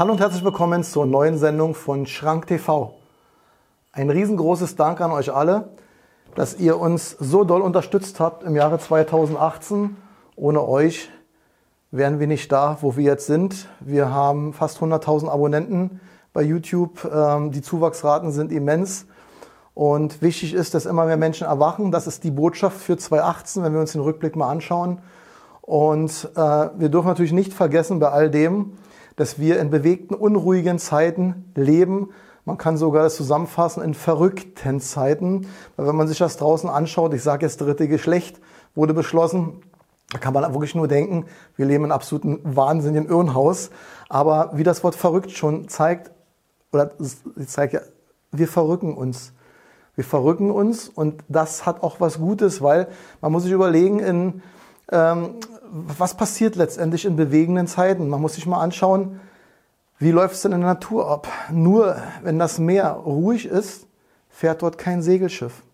Hallo und herzlich willkommen zur neuen Sendung von Schrank TV. Ein riesengroßes Dank an euch alle, dass ihr uns so doll unterstützt habt im Jahre 2018. Ohne euch wären wir nicht da, wo wir jetzt sind. Wir haben fast 100.000 Abonnenten bei YouTube. Die Zuwachsraten sind immens. Und wichtig ist, dass immer mehr Menschen erwachen. Das ist die Botschaft für 2018, wenn wir uns den Rückblick mal anschauen. Und wir dürfen natürlich nicht vergessen bei all dem, dass wir in bewegten, unruhigen Zeiten leben. Man kann sogar das zusammenfassen in verrückten Zeiten. Weil wenn man sich das draußen anschaut, ich sage jetzt dritte Geschlecht, wurde beschlossen, da kann man wirklich nur denken, wir leben in einem absoluten wahnsinnigen Irrenhaus. Aber wie das Wort verrückt schon zeigt, ja, wir verrücken uns. Wir verrücken uns und das hat auch was Gutes, weil man muss sich überlegen, was passiert letztendlich in bewegenden Zeiten. Man muss sich mal anschauen, wie läuft es denn in der Natur ab. Nur wenn das Meer ruhig ist, fährt dort kein Segelschiff.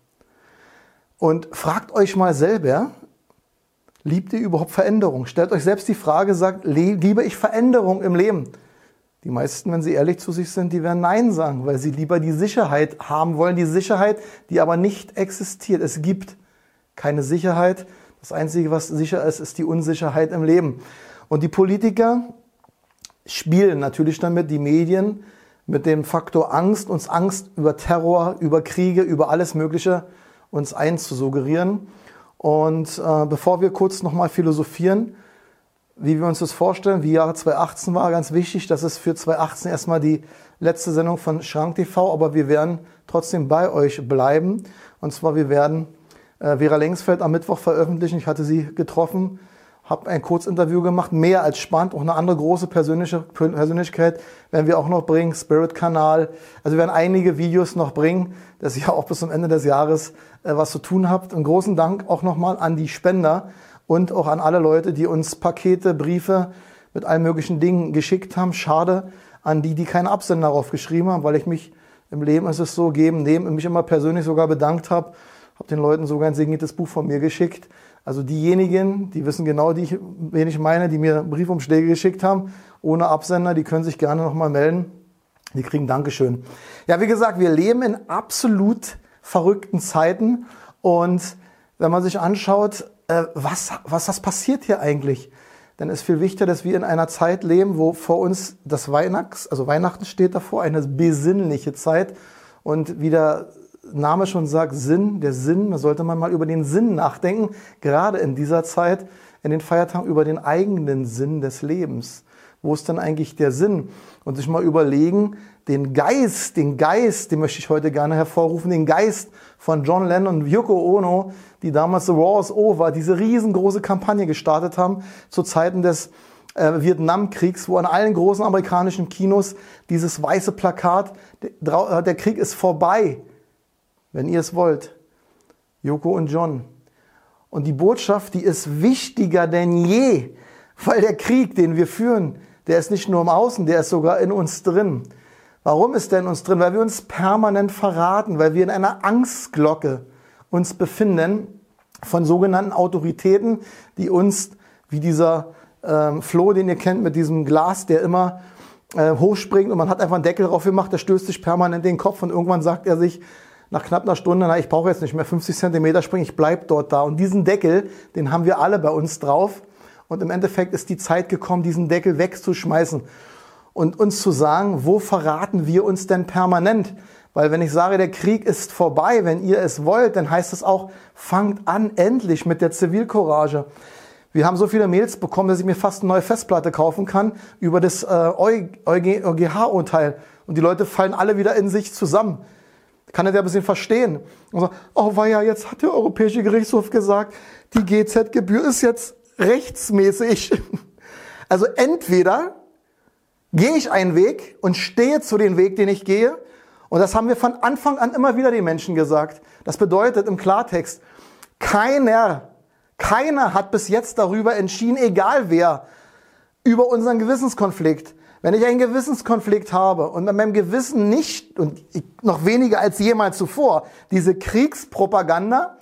Und fragt euch mal selber, liebt ihr überhaupt Veränderung? Stellt euch selbst die Frage, sagt, liebe ich Veränderung im Leben? Die meisten, wenn sie ehrlich zu sich sind, die werden Nein sagen, weil sie lieber die Sicherheit haben wollen. Die Sicherheit, die aber nicht existiert. Es gibt keine Sicherheit. Das Einzige, was sicher ist, ist die Unsicherheit im Leben. Und die Politiker spielen natürlich damit, die Medien, mit dem Faktor Angst, uns Angst über Terror, über Kriege, über alles Mögliche uns einzusuggerieren. Und bevor wir kurz nochmal philosophieren, wie wir uns das vorstellen, wie Jahre 2018 war, ganz wichtig, das ist für 2018 erstmal die letzte Sendung von Schrank TV, aber wir werden trotzdem bei euch bleiben. Und zwar, wir werden Vera Lengsfeld am Mittwoch veröffentlichen. Ich hatte sie getroffen, habe ein Kurzinterview gemacht, mehr als spannend. Auch eine andere große Persönlichkeit werden wir auch noch bringen, Spirit-Kanal. Also wir werden einige Videos noch bringen, dass ihr auch bis zum Ende des Jahres was zu tun habt. Einen großen Dank auch nochmal an die Spender und auch an alle Leute, die uns Pakete, Briefe mit allen möglichen Dingen geschickt haben. Schade an die keinen Absender darauf geschrieben haben, weil ich mich im Leben, ist es so, geben, nehmen, mich immer persönlich sogar bedankt habe. Habe den Leuten sogar ein signiertes Buch von mir geschickt. Also diejenigen, die wissen genau, wen ich meine, die mir Briefumschläge geschickt haben, ohne Absender, die können sich gerne nochmal melden. Die kriegen Dankeschön. Ja, wie gesagt, wir leben in absolut verrückten Zeiten. Und wenn man sich anschaut, was passiert hier eigentlich? Denn es ist viel wichtiger, dass wir in einer Zeit leben, wo vor uns das Weihnachten steht davor, eine besinnliche Zeit. Und wie der Name schon sagt, Sinn, der Sinn, da sollte man mal über den Sinn nachdenken, gerade in dieser Zeit, in den Feiertagen, über den eigenen Sinn des Lebens. Wo ist denn eigentlich der Sinn? Und sich mal überlegen, den Geist, den möchte ich heute gerne hervorrufen, den Geist von John Lennon und Yoko Ono, die damals The War is Over, diese riesengroße Kampagne gestartet haben, zu Zeiten des Vietnamkriegs, wo an allen großen amerikanischen Kinos dieses weiße Plakat, der Krieg ist vorbei, wenn ihr es wollt. Yoko und John. Und die Botschaft, die ist wichtiger denn je, weil der Krieg, den wir führen, der ist nicht nur im Außen, der ist sogar in uns drin. Warum ist der in uns drin? Weil wir uns permanent verraten, weil wir in einer Angstglocke uns befinden von sogenannten Autoritäten, die uns, wie dieser Floh, den ihr kennt, mit diesem Glas, der immer hochspringt und man hat einfach einen Deckel drauf gemacht, der stößt sich permanent in den Kopf und irgendwann sagt er sich, nach knapp einer Stunde, ich brauche jetzt nicht mehr 50 Zentimeter springen, ich bleib dort da. Und diesen Deckel, den haben wir alle bei uns drauf. Und im Endeffekt ist die Zeit gekommen, diesen Deckel wegzuschmeißen und uns zu sagen, wo verraten wir uns denn permanent? Weil wenn ich sage, der Krieg ist vorbei, wenn ihr es wollt, dann heißt es auch, fangt an endlich mit der Zivilcourage. Wir haben so viele Mails bekommen, dass ich mir fast eine neue Festplatte kaufen kann über das EuGH-Urteil. Und die Leute fallen alle wieder in sich zusammen. Kann er ja ein bisschen verstehen. Und so, oh weia, jetzt hat der Europäische Gerichtshof gesagt, die GZ-Gebühr ist jetzt rechtsmäßig. Also entweder gehe ich einen Weg und stehe zu dem Weg, den ich gehe. Und das haben wir von Anfang an immer wieder den Menschen gesagt. Das bedeutet im Klartext, keiner hat bis jetzt darüber entschieden, egal wer, über unseren Gewissenskonflikt. Wenn ich einen Gewissenskonflikt habe und an meinem Gewissen nicht, und noch weniger als jemals zuvor, diese Kriegspropaganda,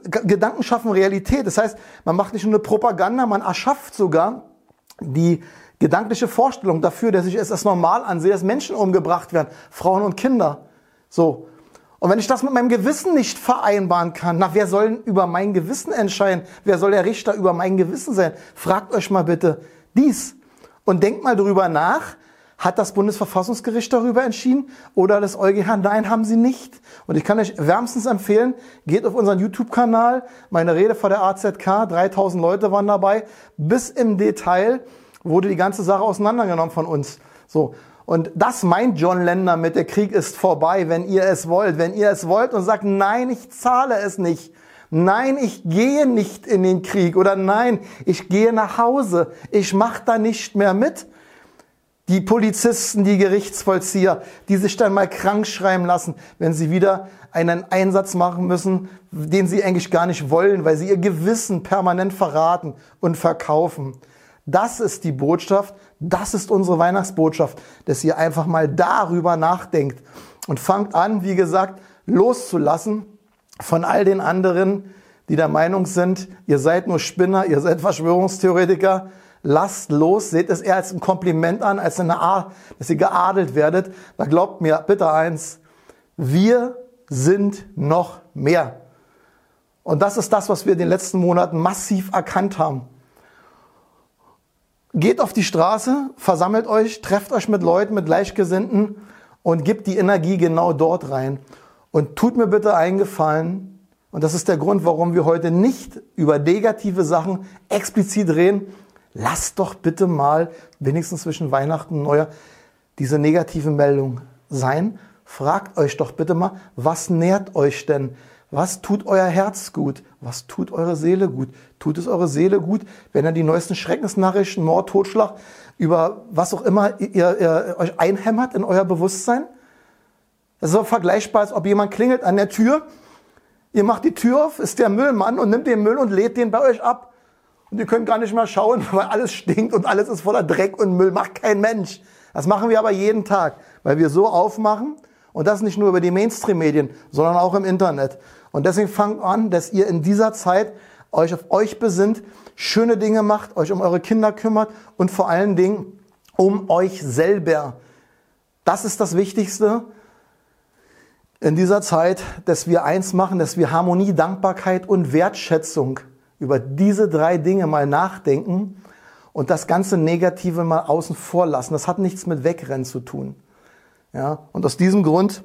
Gedanken schaffen Realität. Das heißt, man macht nicht nur eine Propaganda, man erschafft sogar die gedankliche Vorstellung dafür, dass ich es als normal ansehe, dass Menschen umgebracht werden, Frauen und Kinder. So. Und wenn ich das mit meinem Gewissen nicht vereinbaren kann, na, wer soll über mein Gewissen entscheiden? Wer soll der Richter über mein Gewissen sein? Fragt euch mal bitte dies. Und denkt mal darüber nach, hat das Bundesverfassungsgericht darüber entschieden oder das EuGH? Nein, haben sie nicht. Und ich kann euch wärmstens empfehlen, geht auf unseren YouTube-Kanal, meine Rede vor der AZK, 3000 Leute waren dabei, bis im Detail wurde die ganze Sache auseinandergenommen von uns. So. Und das meint John Lender mit, der Krieg ist vorbei, wenn ihr es wollt. Wenn ihr es wollt und sagt, nein, ich zahle es nicht. Nein, ich gehe nicht in den Krieg. Oder nein, ich gehe nach Hause. Ich mache da nicht mehr mit. Die Polizisten, die Gerichtsvollzieher, die sich dann mal krank schreiben lassen, wenn sie wieder einen Einsatz machen müssen, den sie eigentlich gar nicht wollen, weil sie ihr Gewissen permanent verraten und verkaufen. Das ist die Botschaft, das ist unsere Weihnachtsbotschaft, dass ihr einfach mal darüber nachdenkt und fangt an, wie gesagt, loszulassen von all den anderen, die der Meinung sind, ihr seid nur Spinner, ihr seid Verschwörungstheoretiker. Lasst los, seht es eher als ein Kompliment an, als eine Art, dass ihr geadelt werdet. Da glaubt mir bitte eins, wir sind noch mehr. Und das ist das, was wir in den letzten Monaten massiv erkannt haben. Geht auf die Straße, versammelt euch, trefft euch mit Leuten, mit Gleichgesinnten und gebt die Energie genau dort rein. Und tut mir bitte einen Gefallen, und das ist der Grund, warum wir heute nicht über negative Sachen explizit reden. Lasst doch bitte mal, wenigstens zwischen Weihnachten und Neujahr, diese negative Meldung sein. Fragt euch doch bitte mal, was nährt euch denn? Was tut euer Herz gut? Was tut eure Seele gut? Tut es eure Seele gut, wenn ihr die neuesten Schreckensnachrichten, Mord, Totschlag, über was auch immer ihr euch einhämmert in euer Bewusstsein? Das ist so vergleichbar, als ob jemand klingelt an der Tür. Ihr macht die Tür auf, ist der Müllmann und nimmt den Müll und lädt den bei euch ab. Und ihr könnt gar nicht mehr schauen, weil alles stinkt und alles ist voller Dreck und Müll. Macht kein Mensch. Das machen wir aber jeden Tag, weil wir so aufmachen. Und das nicht nur über die Mainstream-Medien, sondern auch im Internet. Und deswegen fangt an, dass ihr in dieser Zeit euch auf euch besinnt, schöne Dinge macht, euch um eure Kinder kümmert und vor allen Dingen um euch selber. Das ist das Wichtigste in dieser Zeit, dass wir eins machen, dass wir Harmonie, Dankbarkeit und Wertschätzung über diese 3 Dinge mal nachdenken und das ganze Negative mal außen vor lassen. Das hat nichts mit Wegrennen zu tun. Ja, und aus diesem Grund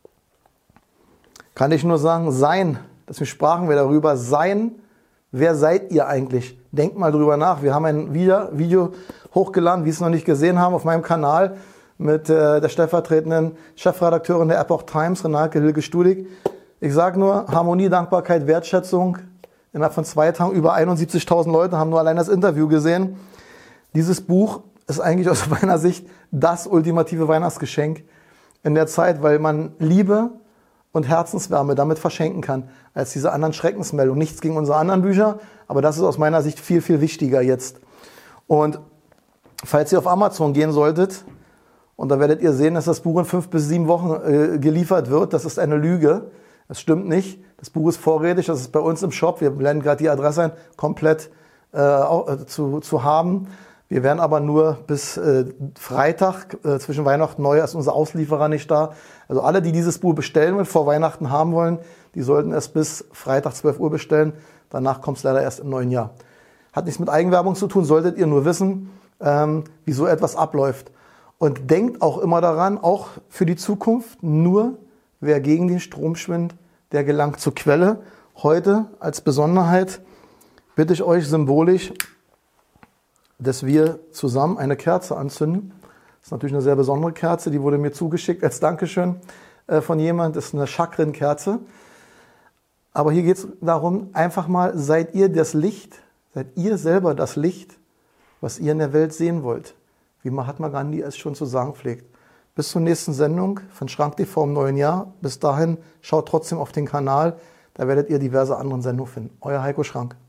kann ich nur sagen, deswegen sprachen wir darüber, wer seid ihr eigentlich? Denkt mal drüber nach. Wir haben ein Video hochgeladen, wie Sie es noch nicht gesehen haben, auf meinem Kanal mit der stellvertretenden Chefredakteurin der Epoch Times, Renate Hilge-Studig. Ich sage nur, Harmonie, Dankbarkeit, Wertschätzung. Innerhalb von 2 Tagen über 71.000 Leute haben nur allein das Interview gesehen. Dieses Buch ist eigentlich aus meiner Sicht das ultimative Weihnachtsgeschenk in der Zeit, weil man Liebe und Herzenswärme damit verschenken kann, als diese anderen Schreckensmeldungen. Nichts gegen unsere anderen Bücher, aber das ist aus meiner Sicht viel, viel wichtiger jetzt. Und falls ihr auf Amazon gehen solltet, und da werdet ihr sehen, dass das Buch in 5 bis 7 Wochen geliefert wird, das ist eine Lüge. Das stimmt nicht. Das Buch ist vorrätig, das ist bei uns im Shop. Wir blenden gerade die Adresse ein, komplett zu haben. Wir werden aber nur bis Freitag, zwischen Weihnachten und Neujahr, ist unser Auslieferer nicht da. Also alle, die dieses Buch bestellen und vor Weihnachten haben wollen, die sollten es bis Freitag 12 Uhr bestellen. Danach kommt es leider erst im neuen Jahr. Hat nichts mit Eigenwerbung zu tun, solltet ihr nur wissen, wie so etwas abläuft. Und denkt auch immer daran, auch für die Zukunft, nur wer gegen den Strom schwimmt, der gelangt zur Quelle. Heute als Besonderheit bitte ich euch symbolisch, dass wir zusammen eine Kerze anzünden. Das ist natürlich eine sehr besondere Kerze, die wurde mir zugeschickt als Dankeschön von jemand. Das ist eine Chakrenkerze. Aber hier geht es darum, einfach mal, seid ihr das Licht, seid ihr selber das Licht, was ihr in der Welt sehen wollt. Wie Mahatma Gandhi es schon zu sagen pflegt. Bis zur nächsten Sendung von Schrank TV im neuen Jahr. Bis dahin schaut trotzdem auf den Kanal, da werdet ihr diverse andere Sendungen finden. Euer Heiko Schrank.